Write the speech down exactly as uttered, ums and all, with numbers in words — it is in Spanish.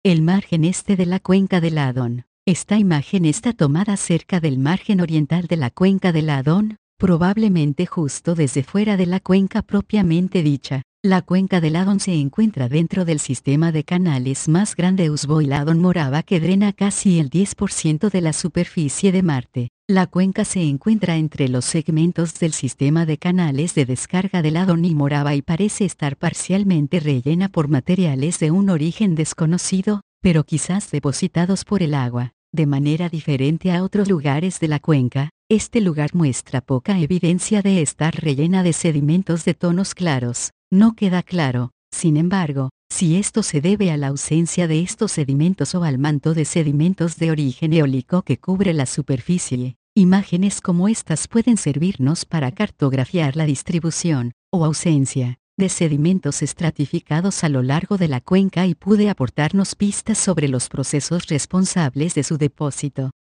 El margen este de la cuenca del Adón. Esta imagen está tomada cerca del margen oriental de la cuenca del Adón, probablemente justo desde fuera de la cuenca propiamente dicha. La cuenca del Adón se encuentra dentro del sistema de canales más grande Uzboil-Adón-Morava que drena casi el diez por ciento de la superficie de Marte. La cuenca se encuentra entre los segmentos del sistema de canales de descarga del Adón y Morava y parece estar parcialmente rellena por materiales de un origen desconocido, pero quizás depositados por el agua. De manera diferente a otros lugares de la cuenca, este lugar muestra poca evidencia de estar rellena de sedimentos de tonos claros. No queda claro, sin embargo, si esto se debe a la ausencia de estos sedimentos o al manto de sedimentos de origen eólico que cubre la superficie. Imágenes como estas pueden servirnos para cartografiar la distribución, o ausencia, de sedimentos estratificados a lo largo de la cuenca y puede aportarnos pistas sobre los procesos responsables de su depósito.